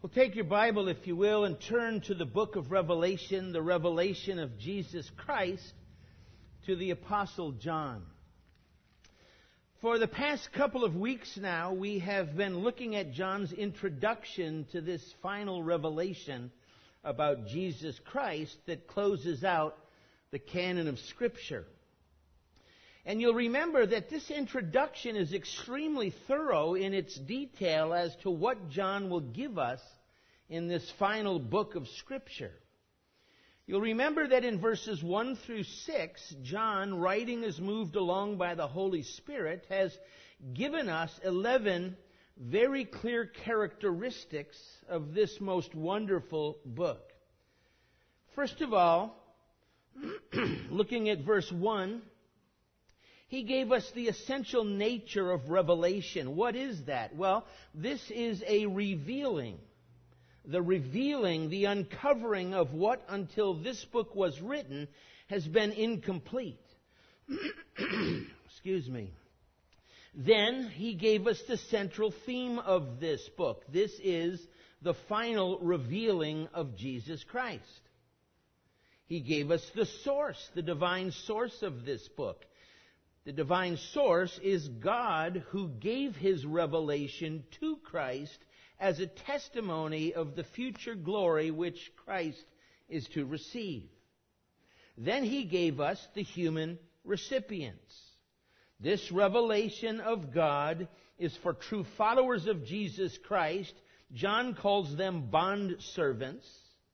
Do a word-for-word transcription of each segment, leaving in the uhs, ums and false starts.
Well, take your Bible, if you will, and turn to the book of Revelation, the revelation of Jesus Christ to the Apostle John. For the past couple of weeks now, we have been looking at John's introduction to this final revelation about Jesus Christ that closes out the canon of Scripture. And you'll remember that this introduction is extremely thorough in its detail as to what John will give us in this final book of Scripture. You'll remember that in verses one through six, John, writing as moved along by the Holy Spirit, has given us eleven very clear characteristics of this most wonderful book. First of all, looking at verse one, he gave us the essential nature of revelation. What is that? Well, this is a revealing. The revealing, the uncovering of what until this book was written has been incomplete. Excuse me. Then he gave us the central theme of this book. This is the final revealing of Jesus Christ. He gave us the source, the divine source of this book. The divine source is God, who gave His revelation to Christ as a testimony of the future glory which Christ is to receive. Then He gave us the human recipients. This revelation of God is for true followers of Jesus Christ. John calls them bond servants,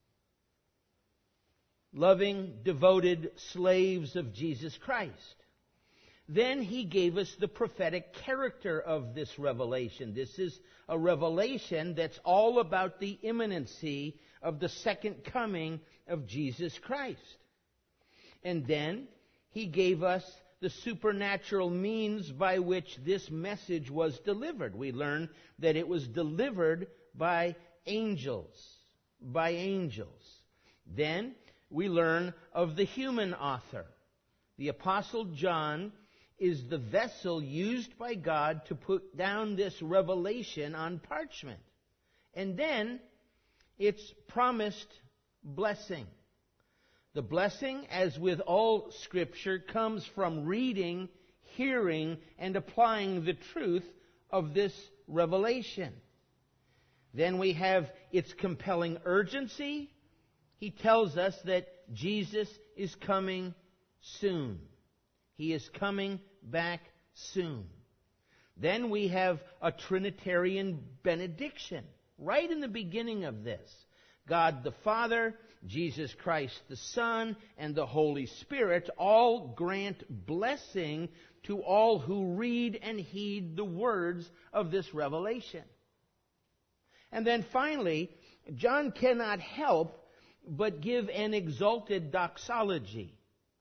loving, devoted slaves of Jesus Christ. Then he gave us the prophetic character of this revelation. This is a revelation that's all about the imminency of the second coming of Jesus Christ. And then he gave us the supernatural means by which this message was delivered. We learn that it was delivered by angels, by angels. Then we learn of the human author. The Apostle John is the vessel used by God to put down this revelation on parchment. And then its promised blessing. The blessing, as with all Scripture, comes from reading, hearing, and applying the truth of this revelation. Then we have its compelling urgency. He tells us that Jesus is coming soon. He is coming back soon. Then we have a Trinitarian benediction right in the beginning of this. God the Father, Jesus Christ the Son, and the Holy Spirit all grant blessing to all who read and heed the words of this revelation. And then finally, John cannot help but give an exalted doxology.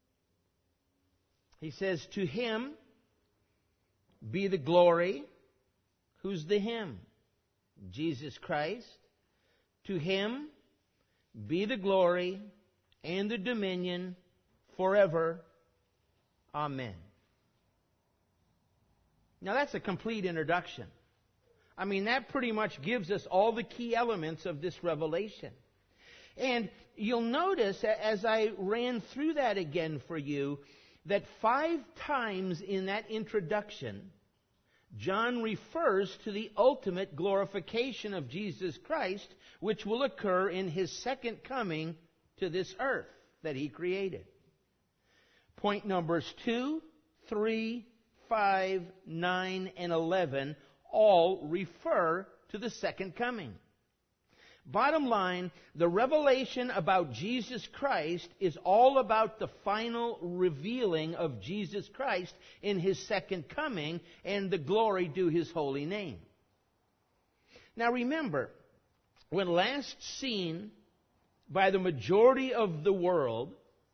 He says, to Him be the glory. Who's the Him? Jesus Christ. To Him be the glory and the dominion forever. Amen. Now that's a complete introduction. I mean, that pretty much gives us all the key elements of this revelation. And you'll notice, as I ran through that again for you, that five times in that introduction, John refers to the ultimate glorification of Jesus Christ, which will occur in His second coming to this earth that He created. Point numbers two, three, five, nine, and eleven all refer to the second coming. Bottom line, the revelation about Jesus Christ is all about the final revealing of Jesus Christ in His second coming and the glory due His holy name. Now remember, when last seen by the majority of the world,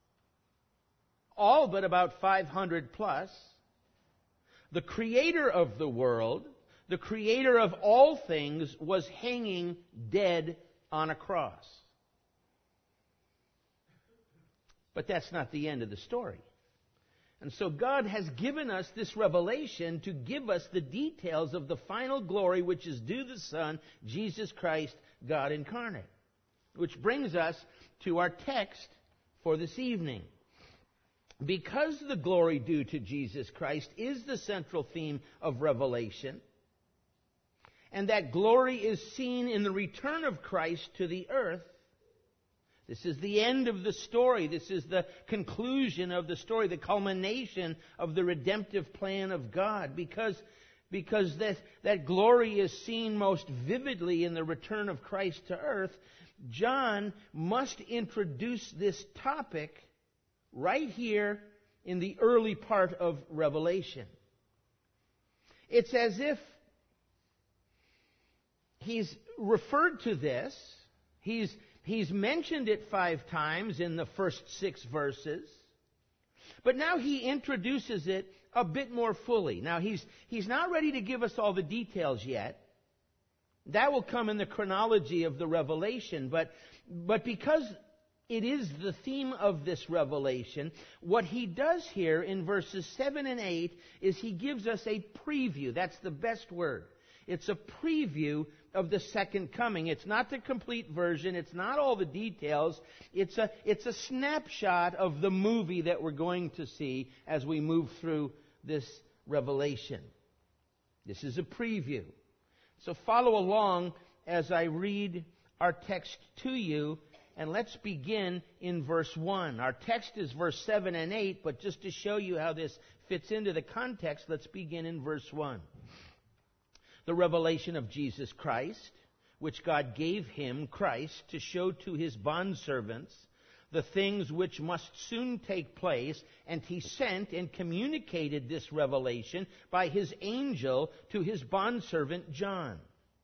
all but about five hundred plus, the Creator of the world, the Creator of all things, was hanging dead on a cross. But that's not the end of the story. And so God has given us this revelation to give us the details of the final glory which is due the Son, Jesus Christ, God incarnate. Which brings us to our text for this evening. Because the glory due to Jesus Christ is the central theme of Revelation, and that glory is seen in the return of Christ to the earth, this is the end of the story. This is the conclusion of the story, the culmination of the redemptive plan of God. Because, because that, that glory is seen most vividly in the return of Christ to earth, John must introduce this topic right here in the early part of Revelation. It's as if he's referred to this, he's He's mentioned it five times in the first six verses. But now he introduces it a bit more fully. Now he's, he's not ready to give us all the details yet. That will come in the chronology of the revelation. But, but because it is the theme of this revelation, what he does here in verses seven and eight is he gives us a preview. That's the best word. It's a preview of the second coming. It's not the complete version. It's not all the details. It's a, it's a snapshot of the movie that we're going to see as we move through this revelation. This is a preview. So follow along as I read our text to you, and let's begin in verse one. Our text is verse seven and eight, but just to show you how this fits into the context, let's begin in verse one. The revelation of Jesus Christ, which God gave him, Christ, to show to his bondservants the things which must soon take place, and he sent and communicated this revelation by his angel to his bondservant John.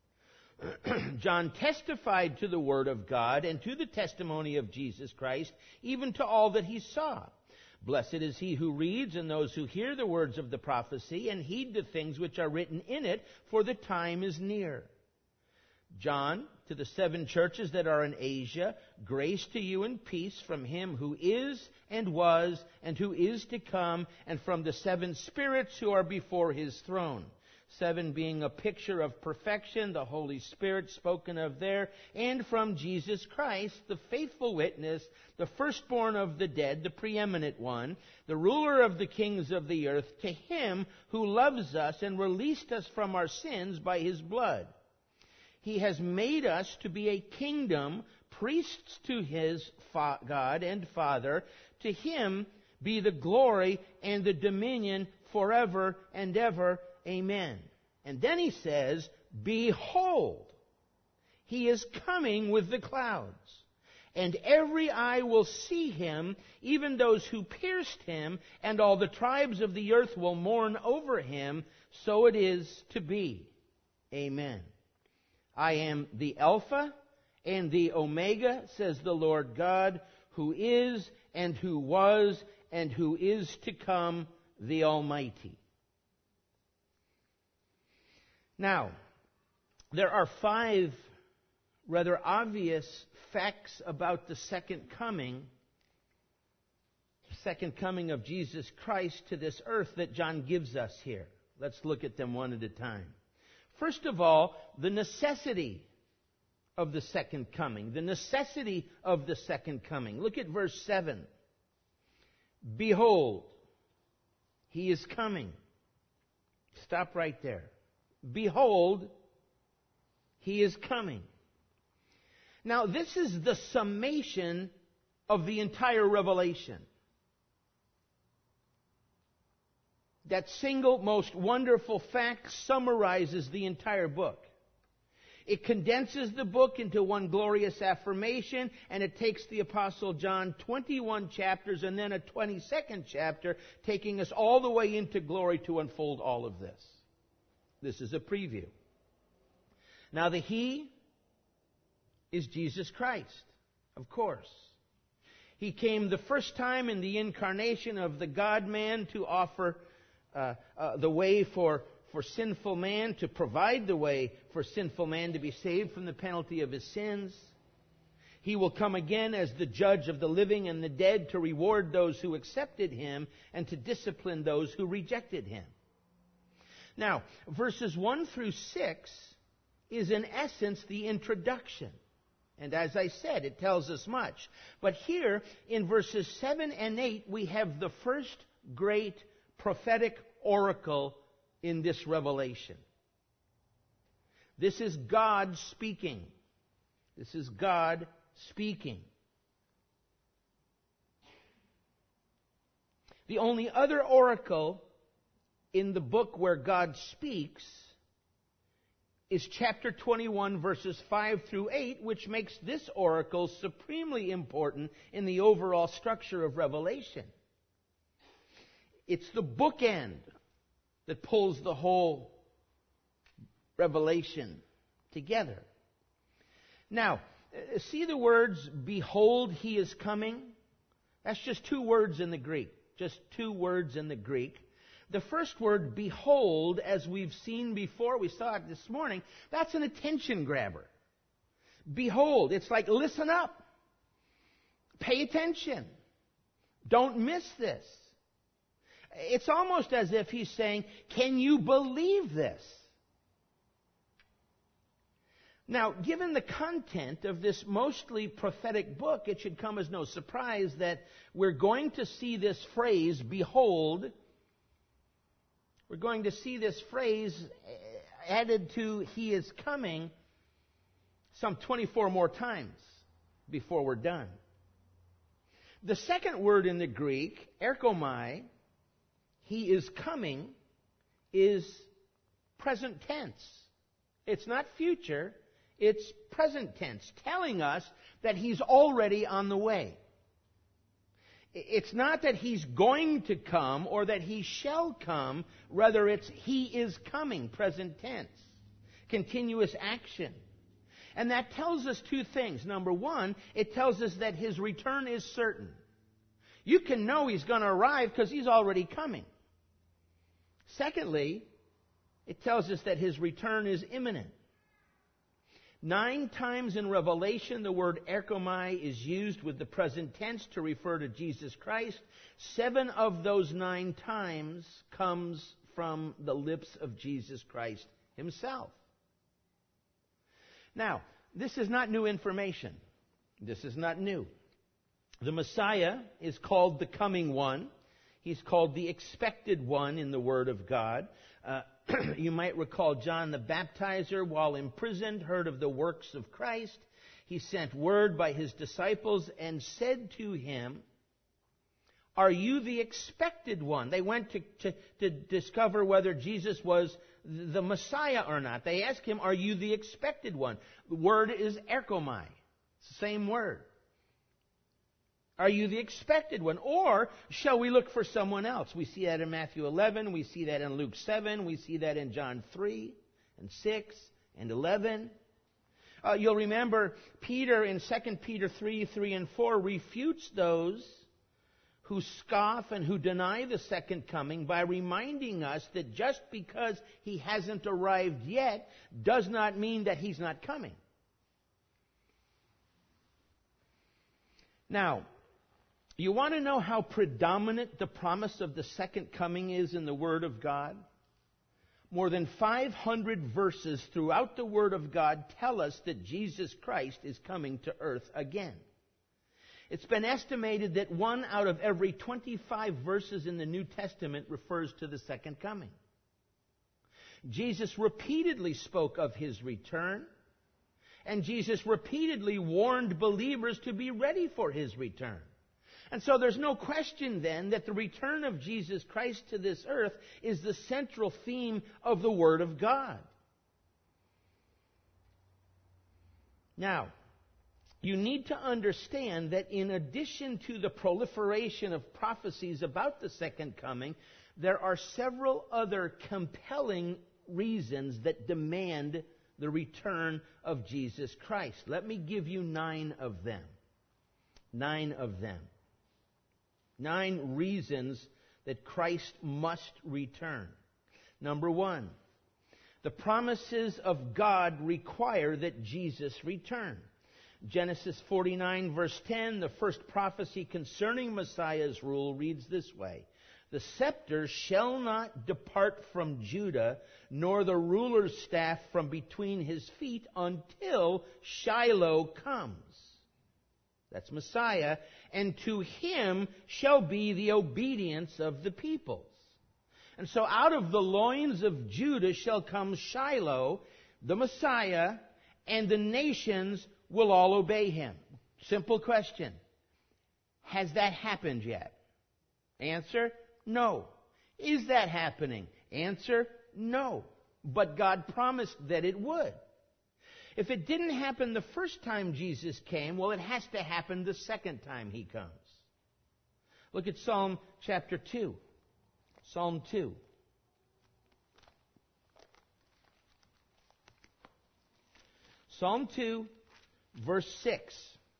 John testified to the word of God and to the testimony of Jesus Christ, even to all that he saw. Blessed is he who reads and those who hear the words of the prophecy and heed the things which are written in it, for the time is near. John, to the seven churches that are in Asia, grace to you and peace from him who is and was and who is to come, and from the seven spirits who are before his throne. Seven being a picture of perfection, the Holy Spirit spoken of there, and from Jesus Christ, the faithful witness, the firstborn of the dead, the preeminent one, the ruler of the kings of the earth, to him who loves us and released us from our sins by his blood. He has made us to be a kingdom, priests to his fa- God and Father. To him be the glory and the dominion forever and ever. Amen. And then he says, behold, he is coming with the clouds, and every eye will see him, even those who pierced him, and all the tribes of the earth will mourn over him. So it is to be. Amen. I am the Alpha and the Omega, says the Lord God, who is and who was and who is to come, the Almighty. Now, there are five rather obvious facts about the second coming, second coming of Jesus Christ to this earth that John gives us here. Let's look at them one at a time. First of all, the necessity of the second coming. The necessity of the second coming. Look at verse seven. Behold, he is coming. Stop right there. Behold, he is coming. Now, this is the summation of the entire Revelation. That single most wonderful fact summarizes the entire book. It condenses the book into one glorious affirmation, and it takes the Apostle John twenty-one chapters and then a twenty-second chapter, taking us all the way into glory to unfold all of this. This is a preview. Now, the He is Jesus Christ, of course. He came the first time in the incarnation of the God-man to offer uh, uh, the way for, for sinful man, to provide the way for sinful man to be saved from the penalty of his sins. He will come again as the judge of the living and the dead to reward those who accepted Him and to discipline those who rejected Him. Now, verses one through six is in essence the introduction. And as I said, it tells us much. But here, in verses seven and eight, we have the first great prophetic oracle in this revelation. This is God speaking. This is God speaking. The only other oracle in the book where God speaks is chapter twenty-one, verses five through eight, which makes this oracle supremely important in the overall structure of Revelation. It's the bookend that pulls the whole Revelation together. Now, see the words, "Behold, He is coming"? That's just two words in the Greek. Just two words in the Greek. The first word, "behold," as we've seen before, we saw it this morning, that's an attention grabber. Behold, it's like listen up. Pay attention. Don't miss this. It's almost as if He's saying, can you believe this? Now, given the content of this mostly prophetic book, it should come as no surprise that we're going to see this phrase, "behold," we're going to see this phrase added to "He is coming" some twenty-four more times before we're done. The second word in the Greek, erchomai, "He is coming," is present tense. It's not future. It's present tense, telling us that He's already on the way. It's not that He's going to come or that He shall come. Rather, it's He is coming, present tense. Continuous action. And that tells us two things. Number one, it tells us that His return is certain. You can know He's going to arrive because He's already coming. Secondly, it tells us that His return is imminent. Nine times in Revelation, the word erchomai is used with the present tense to refer to Jesus Christ. Seven of those nine times comes from the lips of Jesus Christ Himself. Now, this is not new information. This is not new. The Messiah is called the coming one. He's called the expected one in the Word of God. Uh, you might recall John the Baptizer, while imprisoned, heard of the works of Christ. He sent word by his disciples and said to him, "Are you the expected one?" They went to, to, to discover whether Jesus was the Messiah or not. They asked him, "Are you the expected one?" The word is erchomai. It's the same word. Are you the expected one? Or shall we look for someone else? We see that in Matthew eleven. We see that in Luke seven. We see that in John three and six and eleven. Uh, you'll remember Peter in Second Peter three, three and four refutes those who scoff and who deny the second coming by reminding us that just because He hasn't arrived yet does not mean that He's not coming. Now, you want to know how predominant the promise of the second coming is in the Word of God? More than five hundred verses throughout the Word of God tell us that Jesus Christ is coming to earth again. It's been estimated that one out of every twenty-five verses in the New Testament refers to the second coming. Jesus repeatedly spoke of His return, and Jesus repeatedly warned believers to be ready for His return. And so there's no question then that the return of Jesus Christ to this earth is the central theme of the Word of God. Now, you need to understand that in addition to the proliferation of prophecies about the second coming, there are several other compelling reasons that demand the return of Jesus Christ. Let me give you nine of them. Nine of them. Nine reasons that Christ must return. Number one, the promises of God require that Jesus return. Genesis forty-nine, verse ten, the first prophecy concerning Messiah's rule reads this way: "The scepter shall not depart from Judah, nor the ruler's staff from between his feet, until Shiloh comes." That's Messiah. "And to him shall be the obedience of the peoples." And so out of the loins of Judah shall come Shiloh, the Messiah, and the nations will all obey him. Simple question: has that happened yet? Answer: no. Is that happening? Answer: no. But God promised that it would. If it didn't happen the first time Jesus came, well, it has to happen the second time he comes. Look at Psalm chapter two. Psalm two. Psalm two, verse six.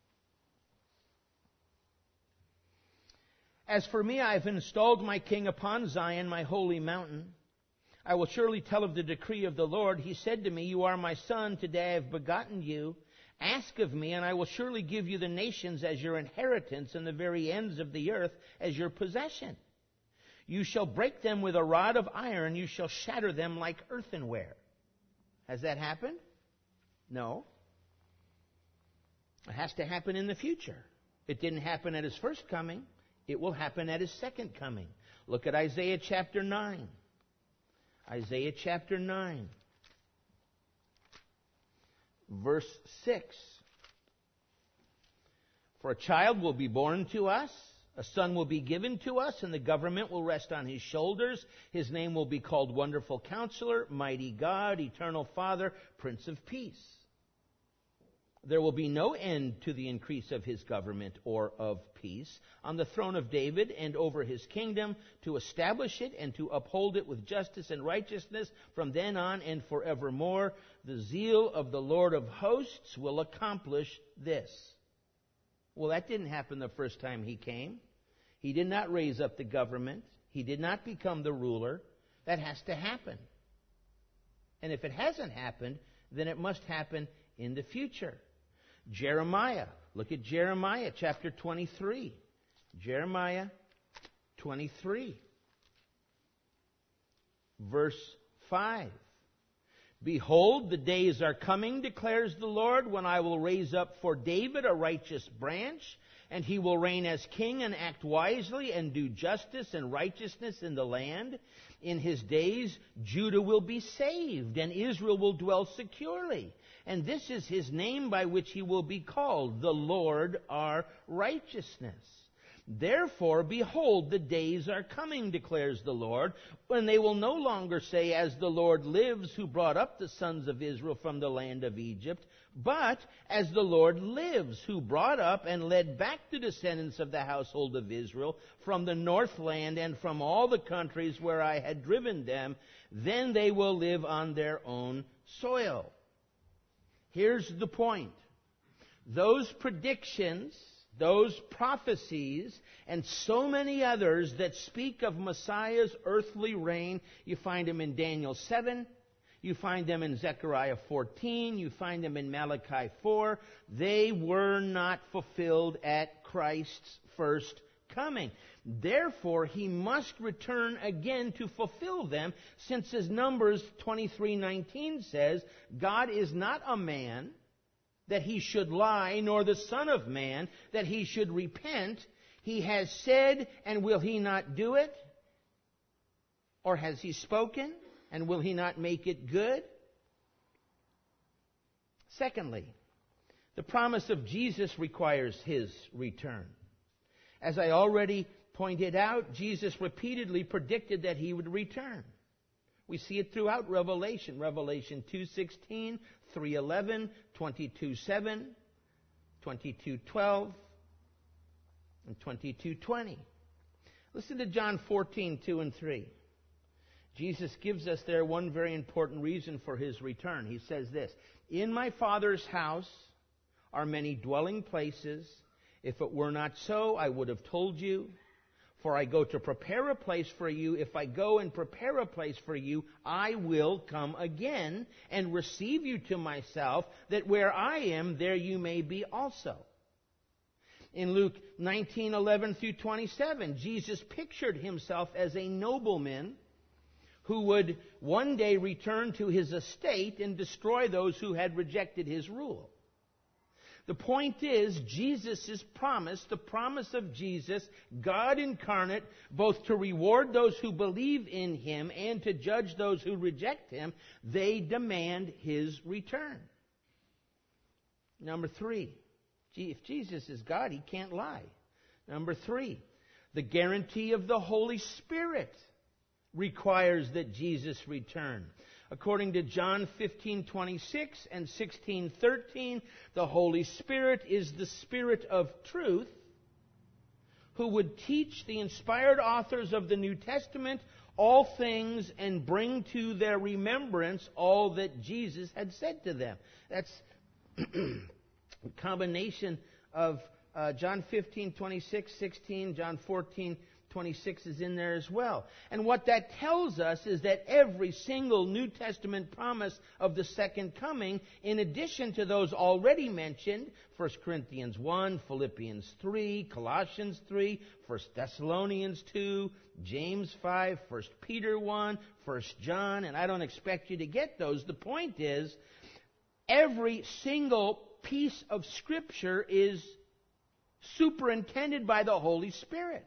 "As for me, I have installed my king upon Zion, my holy mountain. I will surely tell of the decree of the Lord. He said to me, 'You are my son. Today I have begotten you. Ask of me, and I will surely give you the nations as your inheritance, and the very ends of the earth as your possession. You shall break them with a rod of iron. You shall shatter them like earthenware.'" Has that happened? No. It has to happen in the future. It didn't happen at his first coming. It will happen at his second coming. Look at Isaiah chapter nine. Isaiah chapter nine, verse six. "For a child will be born to us, a son will be given to us, and the government will rest on his shoulders. His name will be called Wonderful Counselor, Mighty God, Eternal Father, Prince of Peace. There will be no end to the increase of his government or of peace on the throne of David and over his kingdom, to establish it and to uphold it with justice and righteousness from then on and forevermore. The zeal of the Lord of hosts will accomplish this." Well, that didn't happen the first time he came. He did not raise up the government. He did not become the ruler. That has to happen. And if it hasn't happened, then it must happen in the future. Jeremiah. Look at Jeremiah chapter twenty-three. Jeremiah twenty-three. Verse five. "Behold, the days are coming, declares the Lord, when I will raise up for David a righteous branch, and he will reign as king and act wisely and do justice and righteousness in the land. In his days, Judah will be saved, and Israel will dwell securely. And this is his name by which he will be called, the Lord our righteousness. Therefore, behold, the days are coming, declares the Lord, when they will no longer say, 'As the Lord lives, who brought up the sons of Israel from the land of Egypt,' but 'As the Lord lives, who brought up and led back the descendants of the household of Israel from the northland and from all the countries where I had driven them, then they will live on their own soil.'" Here's the point. Those predictions, those prophecies, and so many others that speak of Messiah's earthly reign, you find them in Daniel seven, you find them in Zechariah fourteen, you find them in Malachi four. They were not fulfilled at Christ's first coming. Therefore, he must return again to fulfill them, since as Numbers twenty-three nineteen says, "God is not a man that he should lie, nor the Son of Man that he should repent. He has said, and will he not do it? Or has he spoken, and will he not make it good?" Secondly, the promise of Jesus requires his return. As I already pointed out, Jesus repeatedly predicted that he would return. We see it throughout Revelation. Revelation two sixteen, three eleven, twenty-two seven, twenty-two twelve, and twenty-two twenty. Listen to John fourteen, two and three. Jesus gives us there one very important reason for his return. He says this: "In my Father's house are many dwelling places. If it were not so, I would have told you. For I go to prepare a place for you. If I go and prepare a place for you, I will come again and receive you to myself, that where I am, there you may be also. In Luke nineteen eleven through twenty-seven, Jesus pictured himself as a nobleman who would one day return to his estate and destroy those who had rejected his rule. The point is, Jesus' promise, the promise of Jesus, God incarnate, both to reward those who believe in him and to judge those who reject him, they demand his return. Number three, if Jesus is God, he can't lie. Number three, the guarantee of the Holy Spirit requires that Jesus return. According to John fifteen twenty-six and sixteen thirteen, the Holy Spirit is the Spirit of truth who would teach the inspired authors of the New Testament all things and bring to their remembrance all that Jesus had said to them. That's a combination of uh, John fifteen twenty-six, sixteen, John fourteen twenty-six is in there as well. And what that tells us is that every single New Testament promise of the second coming, in addition to those already mentioned, First Corinthians one, Philippians three, Colossians three, First Thessalonians two, James five, First Peter one, First John, and I don't expect you to get those. The point is, every single piece of Scripture is superintended by the Holy Spirit,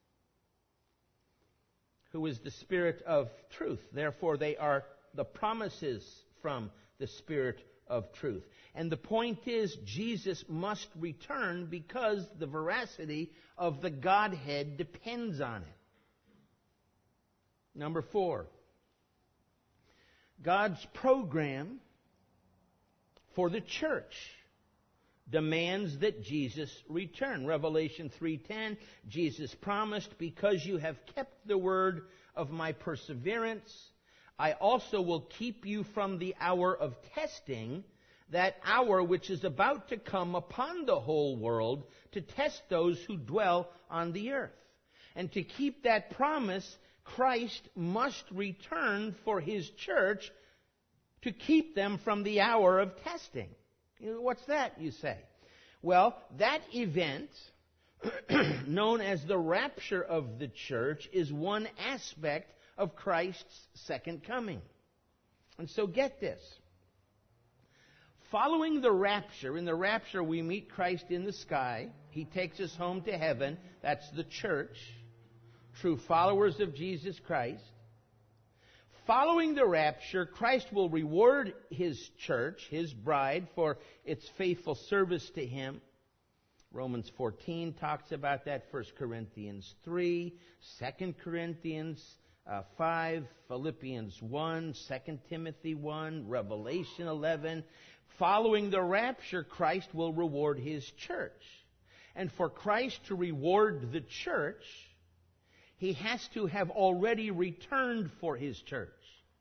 who is the Spirit of truth. Therefore, they are the promises from the Spirit of truth. And the point is, Jesus must return because the veracity of the Godhead depends on it. Number four, God's program for the church demands that Jesus return. Revelation three ten, Jesus promised, because you have kept the word of my perseverance, I also will keep you from the hour of testing, that hour which is about to come upon the whole world to test those who dwell on the earth. And to keep that promise, Christ must return for his church to keep them from the hour of testing. What's that, you say? Well, that event, known as the rapture of the church, is one aspect of Christ's second coming. And so get this. Following the rapture, in the rapture we meet Christ in the sky. He takes us home to heaven. That's the church, true followers of Jesus Christ. Following the rapture, Christ will reward his church, his bride, for its faithful service to him. Romans fourteen talks about that. First Corinthians three, Second Corinthians uh, five, Philippians one, Second Timothy one, Revelation eleven. Following the rapture, Christ will reward his church. And for Christ to reward the church, he has to have already returned for his church.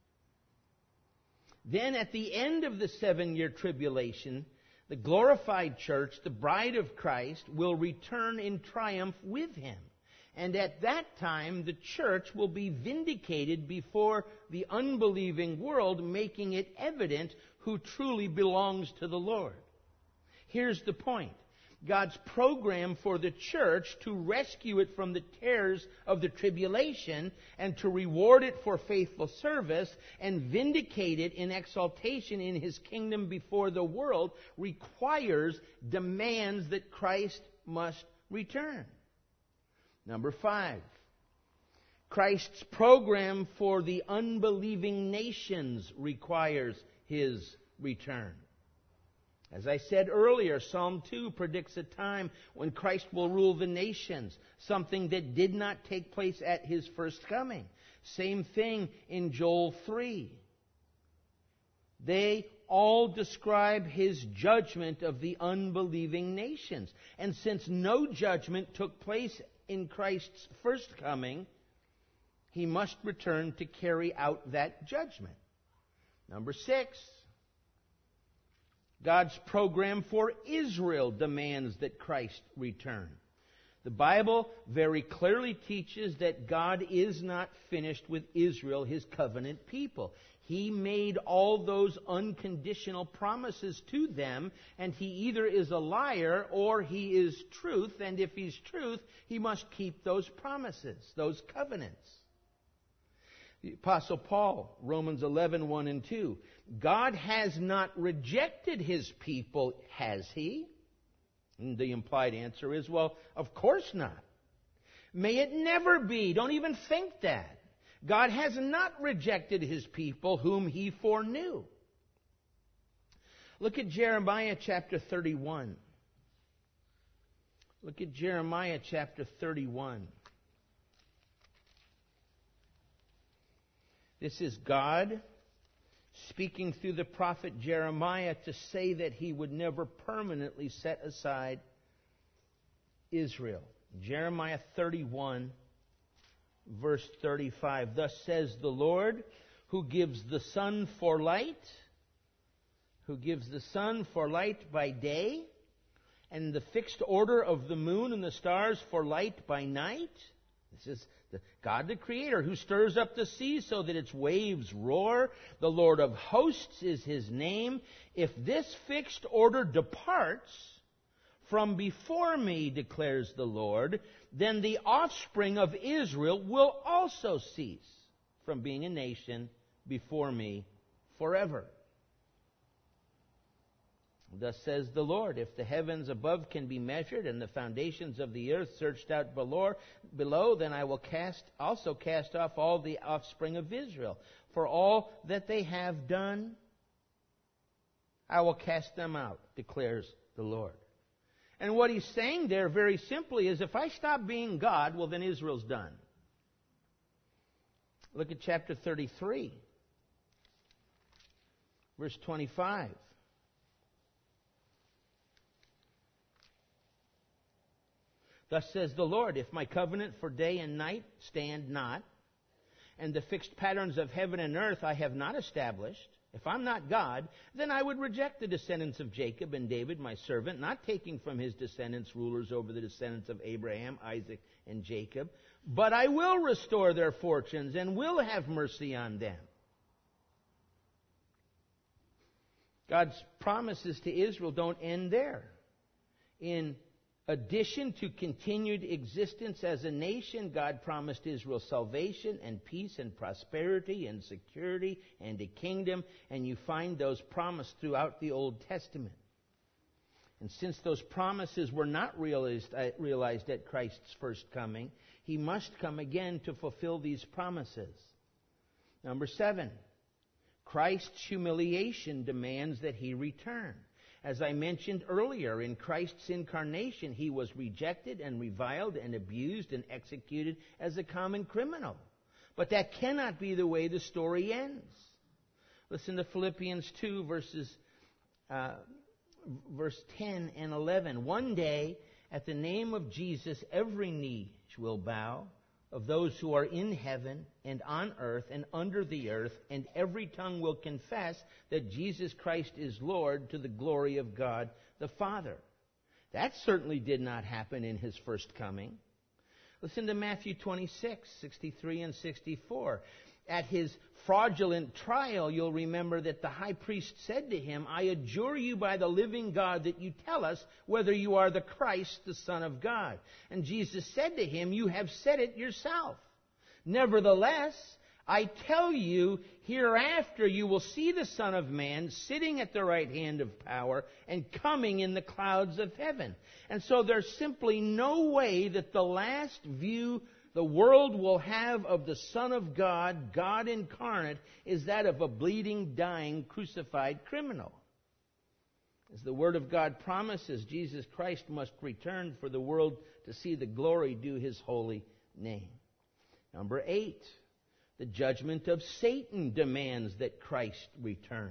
Then at the end of the seven-year tribulation, the glorified church, the bride of Christ, will return in triumph with him. And at that time, the church will be vindicated before the unbelieving world, making it evident who truly belongs to the Lord. Here's the point. God's program for the church to rescue it from the terrors of the tribulation and to reward it for faithful service and vindicate it in exaltation in his kingdom before the world requires, demands that Christ must return. Number five, Christ's program for the unbelieving nations requires his return. As I said earlier, Psalm two predicts a time when Christ will rule the nations, something that did not take place at his first coming. Same thing in Joel three. They all describe his judgment of the unbelieving nations. And since no judgment took place in Christ's first coming, he must return to carry out that judgment. Number six, God's program for Israel demands that Christ return. The Bible very clearly teaches that God is not finished with Israel, His covenant people. He made all those unconditional promises to them, and He either is a liar or He is truth, and if He's truth, He must keep those promises, those covenants. The Apostle Paul, Romans eleven, one and two, God has not rejected His people, has He? And the implied answer is, well, of course not. May it never be. Don't even think that. God has not rejected His people whom He foreknew. Look at Jeremiah chapter thirty-one. Look at Jeremiah chapter thirty-one. This is God speaking through the prophet Jeremiah to say that He would never permanently set aside Israel. Jeremiah thirty-one, verse thirty-five. Thus says the Lord, who gives the sun for light, who gives the sun for light by day, and the fixed order of the moon and the stars for light by night. This is the God the Creator, who stirs up the sea so that its waves roar. The Lord of hosts is His name. If this fixed order departs from before me, declares the Lord, then the offspring of Israel will also cease from being a nation before me forever. Thus says the Lord, if the heavens above can be measured and the foundations of the earth searched out below, below then I will cast also cast off all the offspring of Israel. For all that they have done, I will cast them out, declares the Lord. And what He's saying there very simply is, if I stop being God, well, then Israel's done. Look at chapter thirty-three, verse twenty-five. Thus says the Lord, if my covenant for day and night stand not, and the fixed patterns of heaven and earth I have not established, if I'm not God, then I would reject the descendants of Jacob and David, my servant, not taking from his descendants rulers over the descendants of Abraham, Isaac, and Jacob, but I will restore their fortunes and will have mercy on them. God's promises to Israel don't end there. In addition to continued existence as a nation, God promised Israel salvation and peace and prosperity and security and a kingdom, and you find those promised throughout the Old Testament. And since those promises were not realized, uh, realized at Christ's first coming, He must come again to fulfill these promises. Number seven, Christ's humiliation demands that He return. As I mentioned earlier, in Christ's incarnation, He was rejected and reviled and abused and executed as a common criminal. But that cannot be the way the story ends. Listen to Philippians two, verses, uh, verse ten and eleven. One day, at the name of Jesus, every knee will bow, of those who are in heaven and on earth and under the earth, and every tongue will confess that Jesus Christ is Lord, to the glory of God the Father. That certainly did not happen in His first coming. Listen to Matthew twenty-six, sixty-three and sixty-four. At His fraudulent trial, you'll remember that the high priest said to Him, I adjure you by the living God that you tell us whether you are the Christ, the Son of God. And Jesus said to him, you have said it yourself. Nevertheless, I tell you, hereafter you will see the Son of Man sitting at the right hand of power and coming in the clouds of heaven. And so there's simply no way that the last view the world will have of the Son of God, God incarnate, is that of a bleeding, dying, crucified criminal. As the Word of God promises, Jesus Christ must return for the world to see the glory due His holy name. Number eight, the judgment of Satan demands that Christ return.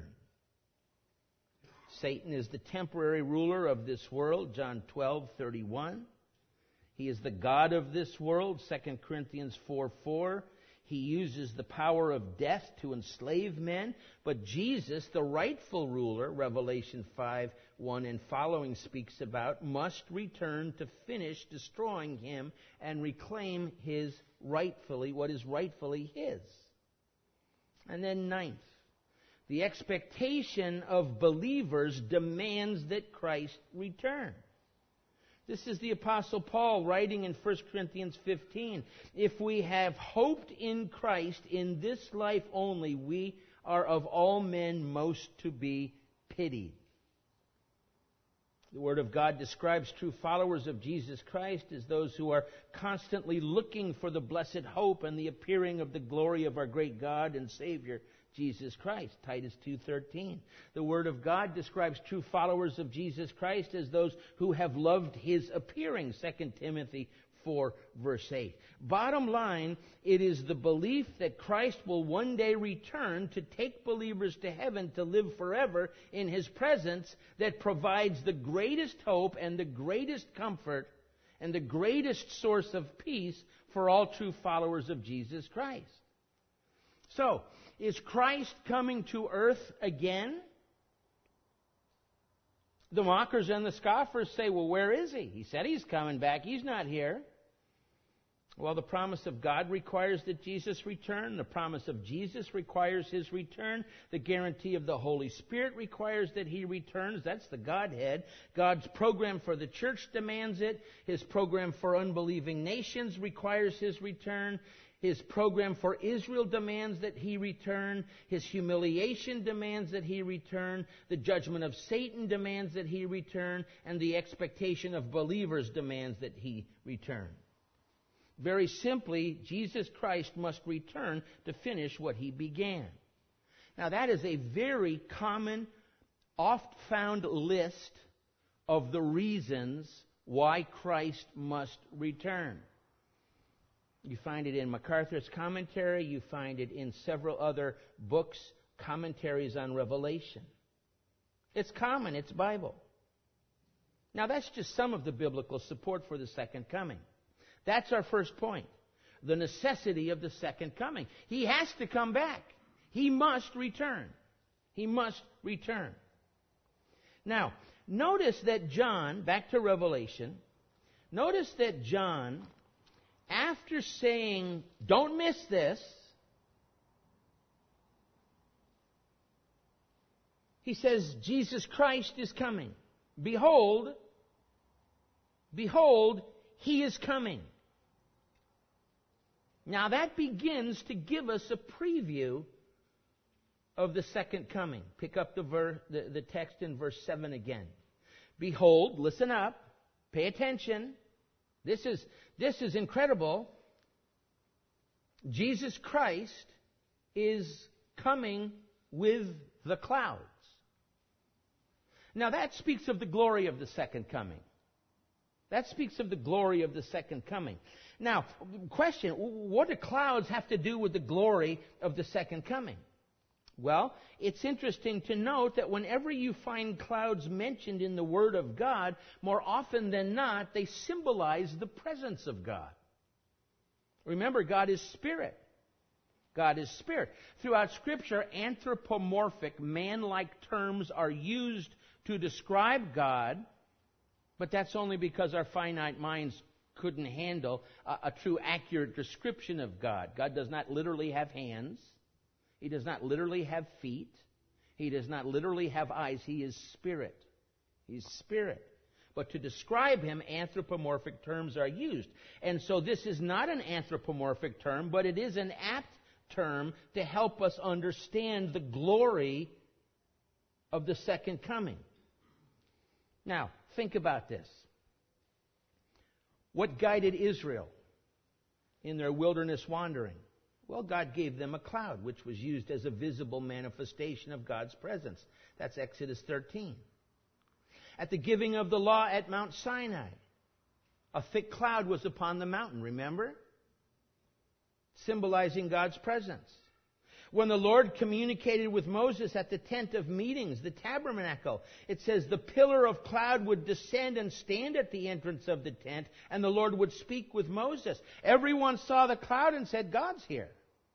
Satan is the temporary ruler of this world, John twelve thirty-one. He is the god of this world, Second Corinthians four four. He uses the power of death to enslave men. But Jesus, the rightful ruler, Revelation five one and following speaks about, must return to finish destroying him and reclaim his rightfully, what is rightfully his. And then ninth, the expectation of believers demands that Christ return. This is the Apostle Paul writing in First Corinthians fifteen. If we have hoped in Christ in this life only, we are of all men most to be pitied. The Word of God describes true followers of Jesus Christ as those who are constantly looking for the blessed hope and the appearing of the glory of our great God and Savior, Jesus Christ, Titus two thirteen. The Word of God describes true followers of Jesus Christ as those who have loved His appearing, Second Timothy four, verse eight. Bottom line, it is the belief that Christ will one day return to take believers to heaven to live forever in His presence that provides the greatest hope and the greatest comfort and the greatest source of peace for all true followers of Jesus Christ. So, is Christ coming to earth again? The mockers and the scoffers say, well, where is He? He said He's coming back. He's not here. Well, the promise of God requires that Jesus return. The promise of Jesus requires His return. The guarantee of the Holy Spirit requires that He returns. That's the Godhead. God's program for the church demands it. His program for unbelieving nations requires His return. His program for Israel demands that He return. His humiliation demands that He return. The judgment of Satan demands that He return. And the expectation of believers demands that He return. Very simply, Jesus Christ must return to finish what He began. Now, that is a very common, oft-found list of the reasons why Christ must return. You find it in MacArthur's commentary. You find it in several other books, commentaries on Revelation. It's common. It's Bible. Now, that's just some of the biblical support for the second coming. That's our first point. The necessity of the second coming. He has to come back. He must return. He must return. Now, notice that John, back to Revelation, notice that John, after saying, don't miss this, he says, Jesus Christ is coming. Behold, behold, He is coming. Now that begins to give us a preview of the second coming. Pick up the, ver- the, the text in verse seven again. Behold, listen up, pay attention. This is, this is incredible. Jesus Christ is coming with the clouds. Now that speaks of the glory of the second coming. That speaks of the glory of the second coming. Now, question, what do clouds have to do with the glory of the second coming? Well, it's interesting to note that whenever you find clouds mentioned in the Word of God, more often than not, they symbolize the presence of God. Remember, God is Spirit. God is Spirit. Throughout Scripture, anthropomorphic, man-like terms are used to describe God, but that's only because our finite minds couldn't handle a, a true accurate description of God. God does not literally have hands. He does not literally have feet. He does not literally have eyes. He is Spirit. He's Spirit. But to describe Him, anthropomorphic terms are used. And so this is not an anthropomorphic term, but it is an apt term to help us understand the glory of the second coming. Now, think about this. What guided Israel in their wilderness wandering? Well, God gave them a cloud, which was used as a visible manifestation of God's presence. That's Exodus thirteen. At the giving of the law at Mount Sinai, a thick cloud was upon the mountain, remember? Symbolizing God's presence. When the Lord communicated with Moses at the tent of meetings, the tabernacle, it says the pillar of cloud would descend and stand at the entrance of the tent, and the Lord would speak with Moses. Everyone saw the cloud and said, God's here.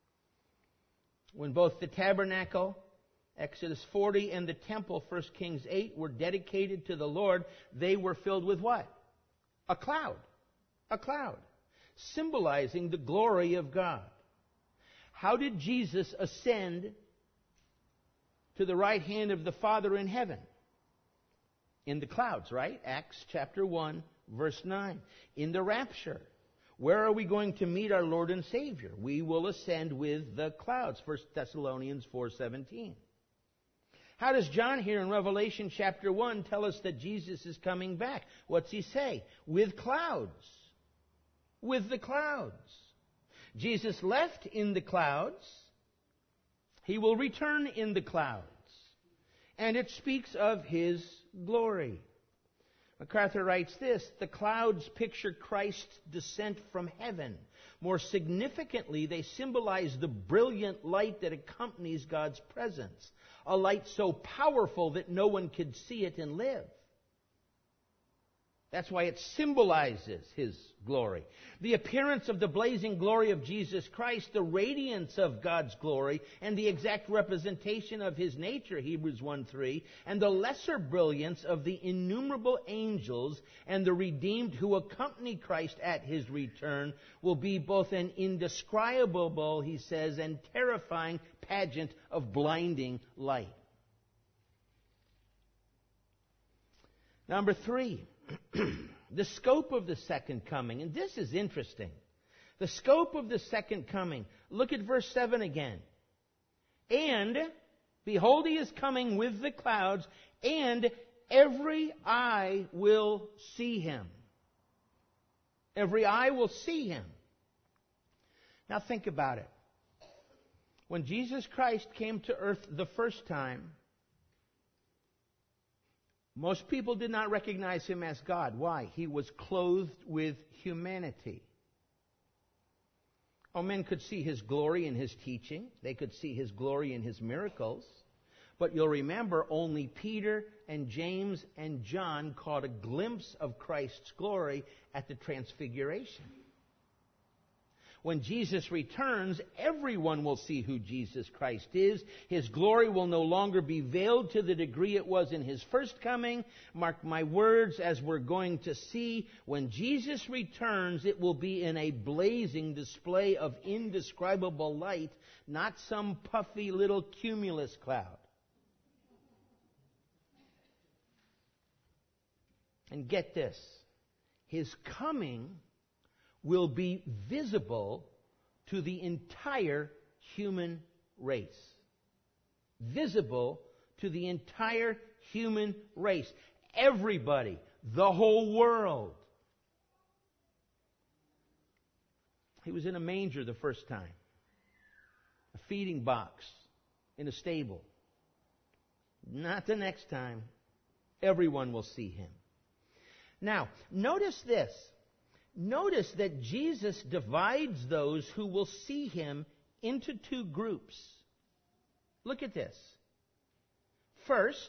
When both the tabernacle, Exodus forty, and the temple, First Kings eight, were dedicated to the Lord, they were filled with what? A cloud. A cloud. Symbolizing the glory of God. How did Jesus ascend to the right hand of the Father in heaven? In the clouds, right? Acts chapter one, verse nine. In the rapture. Where are we going to meet our Lord and Savior? We will ascend with the clouds. First Thessalonians four seventeen. How does John here in Revelation chapter one tell us that Jesus is coming back? What's he say? With clouds. With the clouds. Jesus left in the clouds. He will return in the clouds. And it speaks of His glory. MacArthur writes this: the clouds picture Christ's descent from heaven. More significantly, they symbolize the brilliant light that accompanies God's presence. A light so powerful that no one could see it and live. That's why it symbolizes His glory. The appearance of the blazing glory of Jesus Christ, the radiance of God's glory, and the exact representation of His nature, Hebrews one three, and the lesser brilliance of the innumerable angels and the redeemed who accompany Christ at His return will be both an indescribable, he says, and terrifying pageant of blinding light. Number three. The scope of the second coming. And this is interesting. The scope of the second coming. Look at verse seven again. And, behold, He is coming with the clouds, and every eye will see Him. Every eye will see Him. Now think about it. When Jesus Christ came to earth the first time, most people did not recognize Him as God. Why? He was clothed with humanity. Oh, men could see His glory in His teaching. They could see His glory in His miracles. But you'll remember only Peter and James and John caught a glimpse of Christ's glory at the Transfiguration. When Jesus returns, everyone will see who Jesus Christ is. His glory will no longer be veiled to the degree it was in His first coming. Mark my words, as we're going to see, when Jesus returns, it will be in a blazing display of indescribable light, not some puffy little cumulus cloud. And get this, His coming will be visible to the entire human race. Visible to the entire human race. Everybody. The whole world. He was in a manger the first time. A feeding box in a stable. Not the next time. Everyone will see Him. Now, notice this. Notice that Jesus divides those who will see Him into two groups. Look at this. First,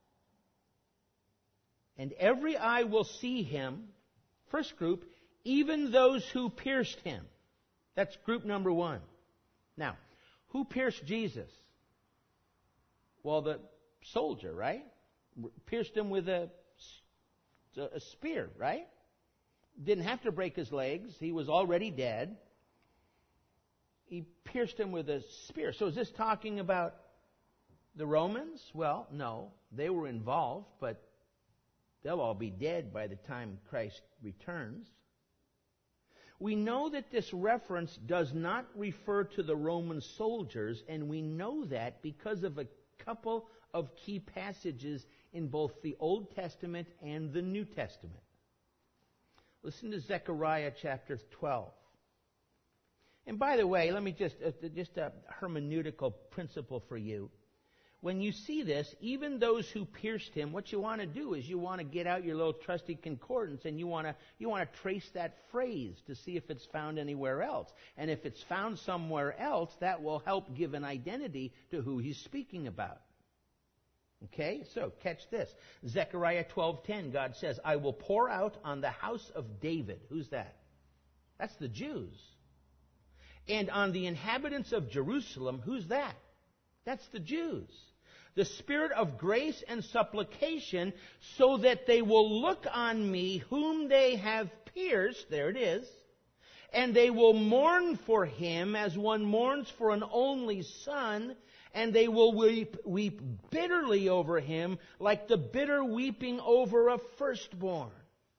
and every eye will see Him. First group, even those who pierced Him. That's group number one. Now, who pierced Jesus? Well, the soldier, right? Pierced Him with a, a spear, right? Didn't have to break His legs. He was already dead. He pierced Him with a spear. So is this talking about the Romans? Well, no. They were involved, but they'll all be dead by the time Christ returns. We know that this reference does not refer to the Roman soldiers, and we know that because of a couple of key passages in both the Old Testament and the New Testament. Listen to Zechariah chapter twelve. And by the way, let me just, uh, just a hermeneutical principle for you. When you see this, even those who pierced Him, what you want to do is you want to get out your little trusty concordance and you want to you want to trace that phrase to see if it's found anywhere else. And if it's found somewhere else, that will help give an identity to who He's speaking about. Okay, so catch this. Zechariah twelve ten, God says, I will pour out on the house of David. Who's that? That's the Jews. And on the inhabitants of Jerusalem, who's that? That's the Jews. The spirit of grace and supplication, so that they will look on me whom they have pierced, there it is, and they will mourn for him as one mourns for an only son, and they will weep, weep bitterly over him like the bitter weeping over a firstborn.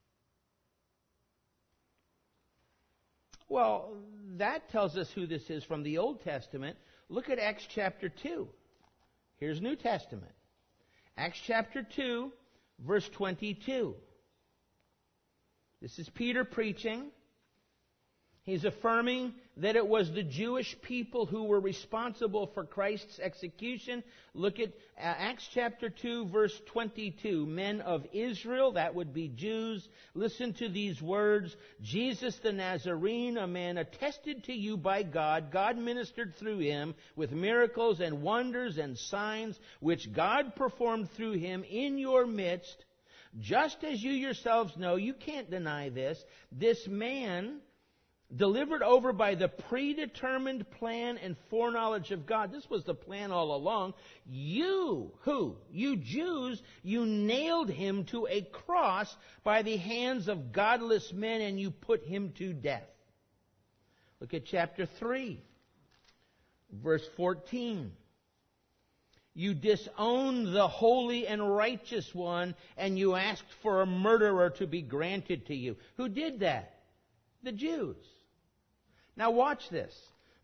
Well, that tells us who this is from the Old Testament. Look at Acts chapter two. Here's New Testament. Acts chapter two, verse twenty-two. This is Peter preaching. He's affirming that it was the Jewish people who were responsible for Christ's execution. Look at Acts chapter two, verse twenty-two. Men of Israel, that would be Jews, listen to these words. Jesus the Nazarene, a man attested to you by God. God ministered through him with miracles and wonders and signs, which God performed through him in your midst. Just as you yourselves know, you can't deny this, this man, delivered over by the predetermined plan and foreknowledge of God. This was the plan all along. You, who? You Jews, you nailed him to a cross by the hands of godless men, and you put him to death. Look at chapter three, verse fourteen. You disowned the holy and righteous one, and you asked for a murderer to be granted to you. Who did that? The Jews. Now watch this.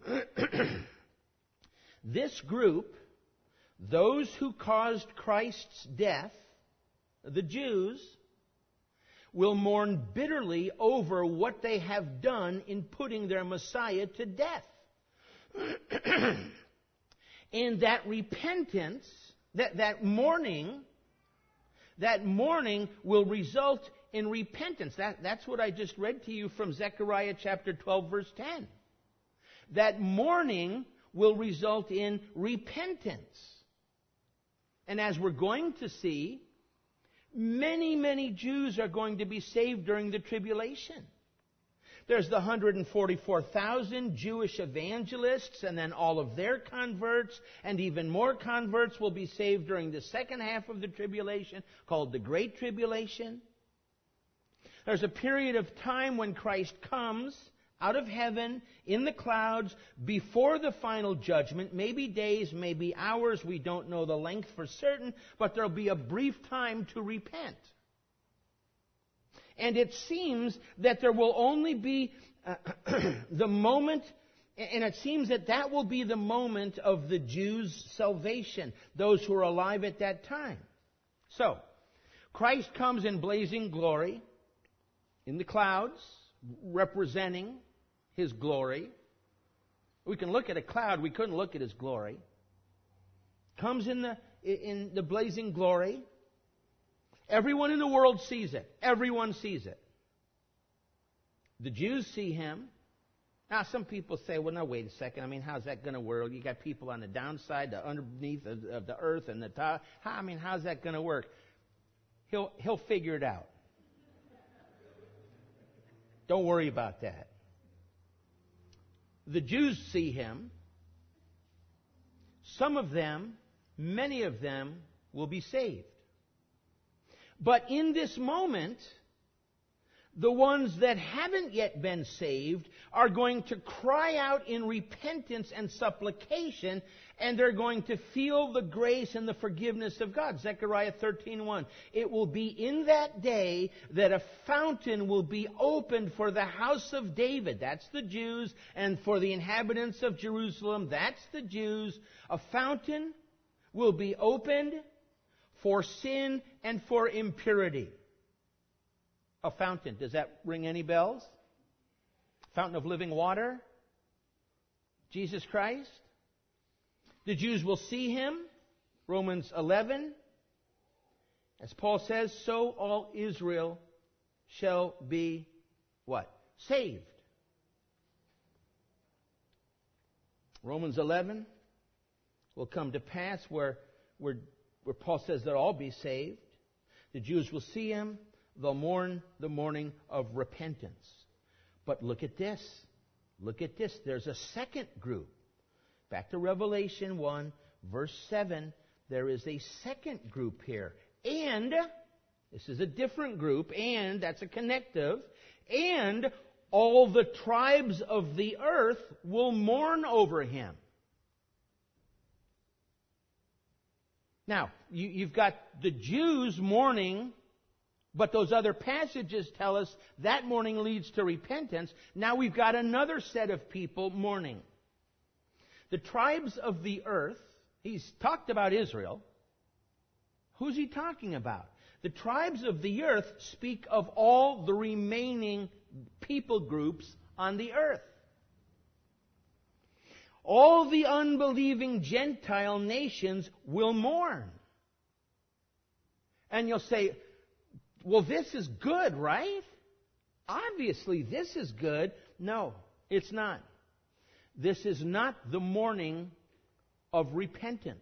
This group, those who caused Christ's death, the Jews, will mourn bitterly over what they have done in putting their Messiah to death. And that repentance, that, that mourning, that mourning will result in repentance. That, that's what I just read to you from Zechariah chapter twelve, verse ten. That mourning will result in repentance. And as we're going to see, many, many Jews are going to be saved during the tribulation. There's the one hundred forty-four thousand Jewish evangelists, and then all of their converts, and even more converts will be saved during the second half of the tribulation, called the Great Tribulation. There's a period of time when Christ comes out of heaven in the clouds before the final judgment, maybe days, maybe hours, we don't know the length for certain, but there'll be a brief time to repent. And it seems that there will only be uh, the moment, and it seems that that will be the moment of the Jews' salvation, those who are alive at that time. So, Christ comes in blazing glory, in the clouds, representing His glory. We can look at a cloud, we couldn't look at His glory. Comes in the, in the blazing glory. Everyone in the world sees it. Everyone sees it. The Jews see Him. Now, some people say, well, no, wait a second. I mean, how's that going to work? You got people on the downside, the underneath of, of the earth and the top. How, I mean, how's that going to work? He'll, he'll figure it out. Don't worry about that. The Jews see Him. Some of them, many of them, will be saved. But in this moment, the ones that haven't yet been saved are going to cry out in repentance and supplication, and they're going to feel the grace and the forgiveness of God. Zechariah thirteen one. It will be in that day that a fountain will be opened for the house of David. That's the Jews. And for the inhabitants of Jerusalem. That's the Jews. A fountain will be opened for sin and for impurity. A fountain. Does that ring any bells? Fountain of living water? Jesus Christ? The Jews will see Him. Romans eleven. As Paul says, so all Israel shall be what? Saved. Romans eleven will come to pass where, where, where Paul says they'll all be saved. The Jews will see Him. They'll mourn the mourning of repentance. But look at this. look at this. There's a second group. Back to Revelation one, verse seven. There is a second group here. And, this is a different group, and, that's a connective, and all the tribes of the earth will mourn over him. Now, you, you've got the Jews mourning, but those other passages tell us that mourning leads to repentance. Now we've got another set of people mourning. The tribes of the earth, he's talked about Israel. Who's he talking about? The tribes of the earth speak of all the remaining people groups on the earth. All the unbelieving Gentile nations will mourn. And you'll say, well, this is good, right? Obviously, this is good. No, it's not. This is not the mourning of repentance.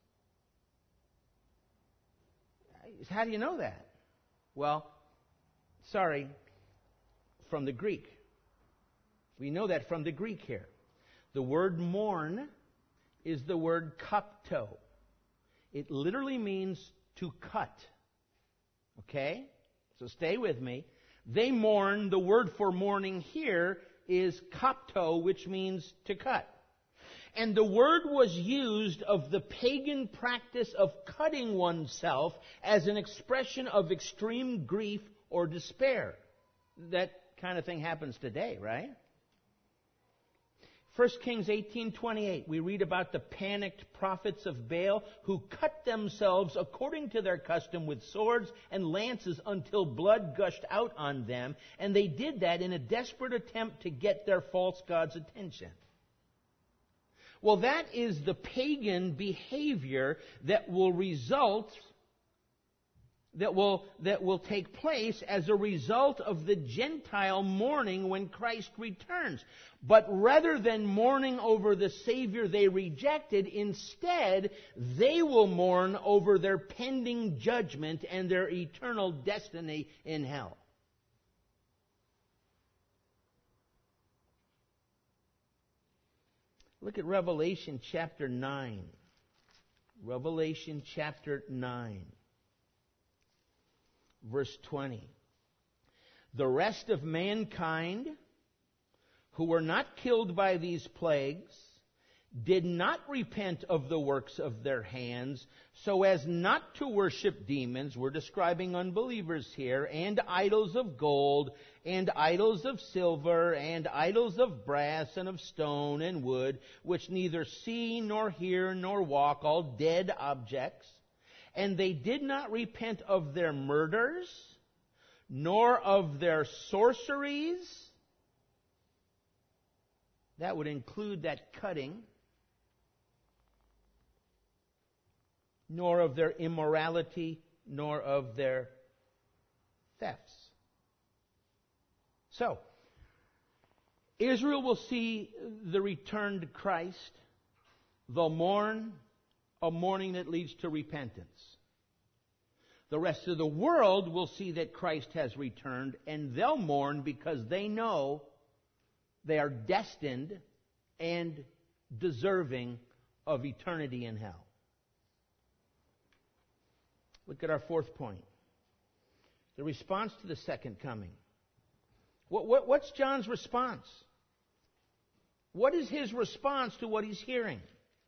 How do you know that? Well, sorry, from the Greek. We know that from the Greek here. The word mourn is the word kapto. It literally means to cut. Okay? So stay with me. They mourn, the word for mourning here is kapto, which means to cut. And the word was used of the pagan practice of cutting oneself as an expression of extreme grief or despair. That kind of thing happens today, right? First Kings eighteen twenty-eight, we read about the panicked prophets of Baal who cut themselves according to their custom with swords and lances until blood gushed out on them, and they did that in a desperate attempt to get their false god's attention. Well, that is the pagan behavior that will result, that will, that will take place as a result of the Gentile mourning when Christ returns. But rather than mourning over the Savior they rejected, instead, they will mourn over their pending judgment and their eternal destiny in hell. Look at Revelation chapter nine. Revelation chapter nine. Verse twenty. The rest of mankind who were not killed by these plagues did not repent of the works of their hands so as not to worship demons, we're describing unbelievers here, and idols of gold, and idols of silver, and idols of brass, and of stone, and wood, which neither see, nor hear, nor walk, all dead objects. And they did not repent of their murders, nor of their sorceries. That would include that cutting. Nor of their immorality, nor of their thefts. So, Israel will see the return to Christ. They'll mourn a mourning that leads to repentance. The rest of the world will see that Christ has returned, and they'll mourn because they know they are destined and deserving of eternity in hell. Look at our fourth point. The response to the second coming. What, what, what's John's response? What is his response to what he's hearing?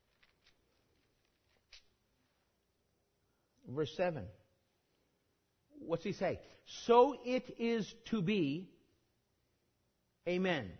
Verse seven. What's he say? So it is to be. Amen.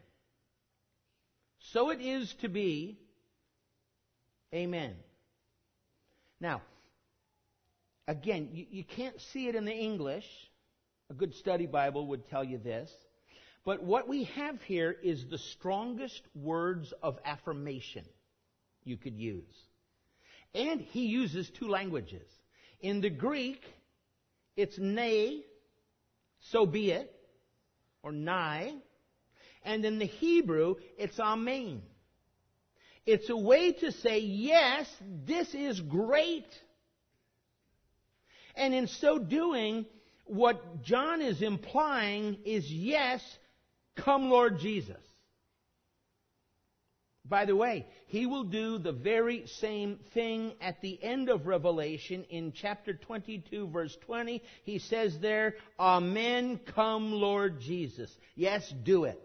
So it is to be. Amen. Now, again, you, you can't see it in the English. A good study Bible would tell you this. But what we have here is the strongest words of affirmation you could use. And he uses two languages. In the Greek, it's nay, so be it, or nigh. And in the Hebrew, it's amen. It's a way to say, yes, this is great. And in so doing, what John is implying is, yes, come Lord Jesus. By the way, he will do the very same thing at the end of Revelation in chapter twenty-two, verse twenty. He says there, Amen, come Lord Jesus. Yes, do it.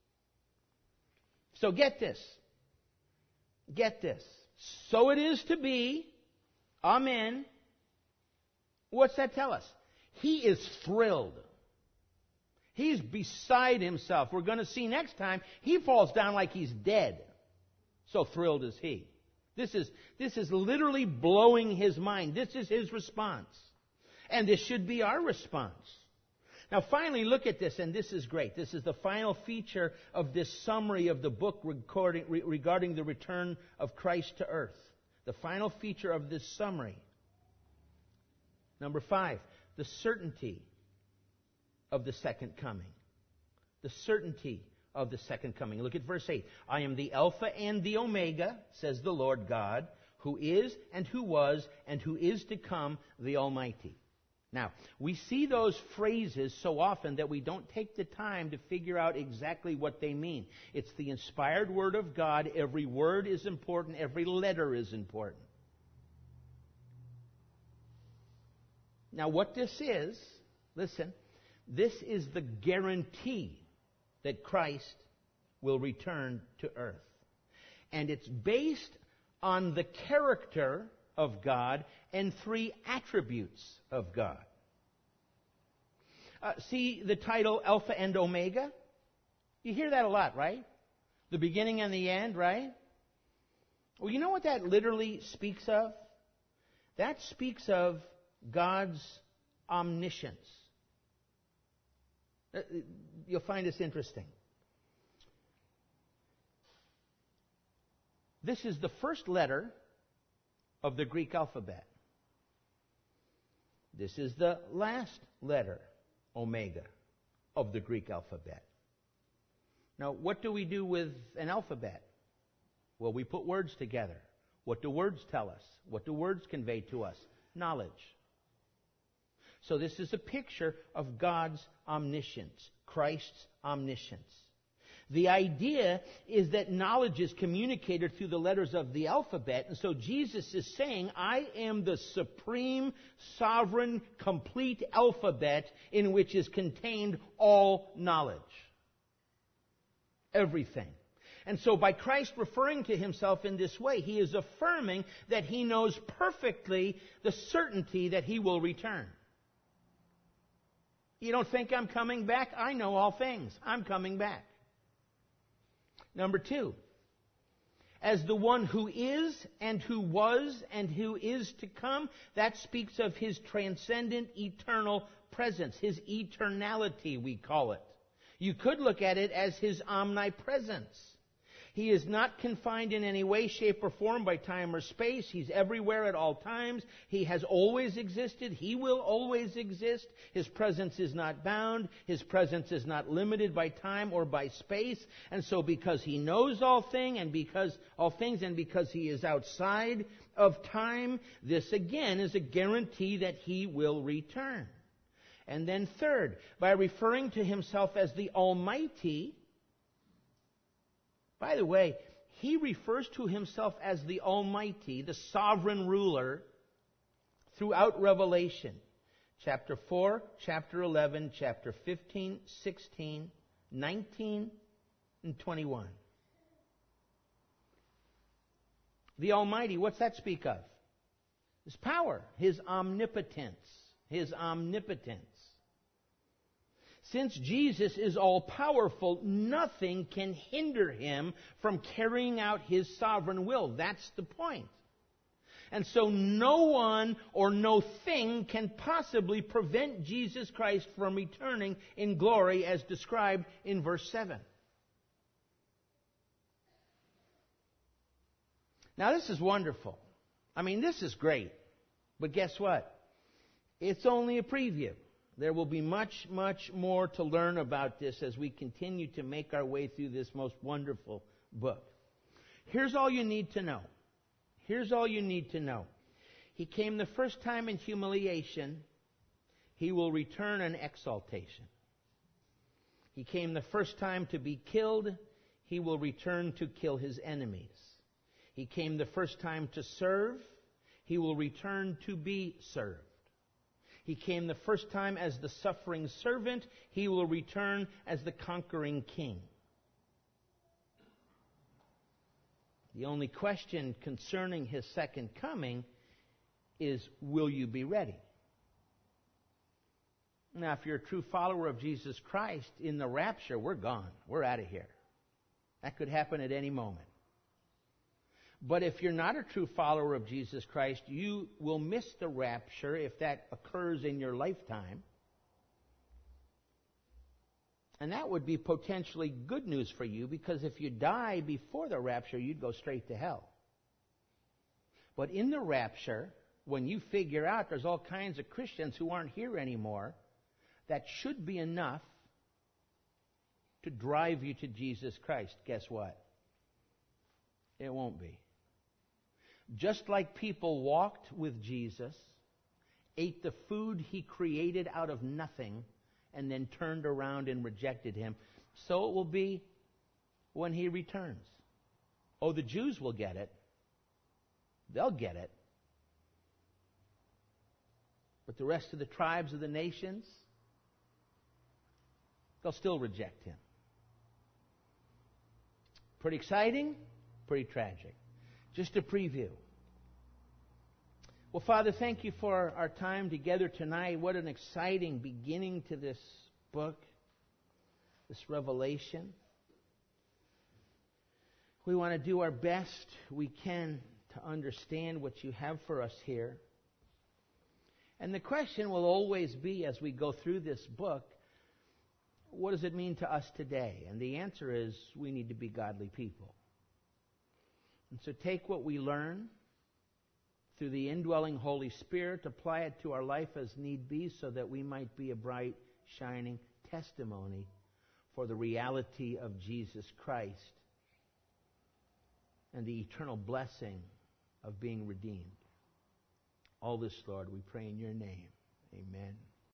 So get this. Get this. So it is to be. Amen. What's that tell us? He is thrilled. He's beside himself. We're going to see next time, he falls down like he's dead. So thrilled is he. This is, this is literally blowing his mind. This is his response. And this should be our response. Now finally, look at this, and this is great. This is the final feature of this summary of the book recording, re- regarding the return of Christ to earth. The final feature of this summary. Number five, the certainty of the second coming. The certainty of the second coming. Look at verse eight. I am the Alpha and the Omega, says the Lord God, who is and who was and who is to come, the Almighty. Now, we see those phrases so often that we don't take the time to figure out exactly what they mean. It's the inspired Word of God. Every word is important. Every letter is important. Now, what this is, listen, this is the guarantee that Christ will return to earth. And it's based on the character of God and three attributes of God. Uh, see the title Alpha and Omega? You hear that a lot, right? The beginning and the end, right? Well, you know what that literally speaks of? That speaks of God's omniscience. You'll find this interesting. This is the first letter of the Greek alphabet. This is the last letter, Omega, of the Greek alphabet. Now, what do we do with an alphabet? Well, we put words together. What do words tell us? What do words convey to us? Knowledge. So this is a picture of God's omniscience, Christ's omniscience. The idea is that knowledge is communicated through the letters of the alphabet, and so Jesus is saying, I am the supreme, sovereign, complete alphabet in which is contained all knowledge. Everything. And so by Christ referring to himself in this way, he is affirming that he knows perfectly the certainty that he will return. You don't think I'm coming back? I know all things. I'm coming back. Number two, as the one who is and who was and who is to come, that speaks of his transcendent eternal presence, his eternality, we call it. You could look at it as his omnipresence. He is not confined in any way, shape, or form by time or space. He's everywhere at all times. He has always existed. He will always exist. His presence is not bound. His presence is not limited by time or by space. And so because he knows all things and because all things and because he is outside of time, this again is a guarantee that he will return. And then third, by referring to himself as the Almighty. By the way, he refers to himself as the Almighty, the sovereign ruler, throughout Revelation. Chapter four, chapter eleven, chapter fifteen, sixteen, nineteen, and twenty-one. The Almighty, what's that speak of? His power, his omnipotence, his omnipotence. Since Jesus is all-powerful, nothing can hinder him from carrying out his sovereign will. That's the point. And so no one or no thing can possibly prevent Jesus Christ from returning in glory as described in verse seven. Now this is wonderful. I mean, this is great. But guess what? It's only a preview. There will be much, much more to learn about this as we continue to make our way through this most wonderful book. Here's all you need to know. Here's all you need to know. He came the first time in humiliation. He will return in exaltation. He came the first time to be killed. He will return to kill his enemies. He came the first time to serve. He will return to be served. He came the first time as the suffering servant. He will return as the conquering king. The only question concerning his second coming is, will you be ready? Now, if you're a true follower of Jesus Christ, in the rapture, we're gone. We're out of here. That could happen at any moment. But if you're not a true follower of Jesus Christ, you will miss the rapture if that occurs in your lifetime. And that would be potentially good news for you, because if you die before the rapture, you'd go straight to hell. But in the rapture, when you figure out there's all kinds of Christians who aren't here anymore, that should be enough to drive you to Jesus Christ. Guess what? It won't be. Just like people walked with Jesus, ate the food he created out of nothing, and then turned around and rejected him, so it will be when he returns. Oh, the Jews will get it. They'll get it. But the rest of the tribes of the nations, they'll still reject him. Pretty exciting, pretty tragic. Just a preview. Well, Father, thank you for our time together tonight. What an exciting beginning to this book, this revelation. We want to do our best we can to understand what you have for us here. And the question will always be, as we go through this book, what does it mean to us today? And the answer is, we need to be godly people. And so take what we learn through the indwelling Holy Spirit, apply it to our life as need be, so that we might be a bright, shining testimony for the reality of Jesus Christ and the eternal blessing of being redeemed. All this, Lord, we pray in your name. Amen.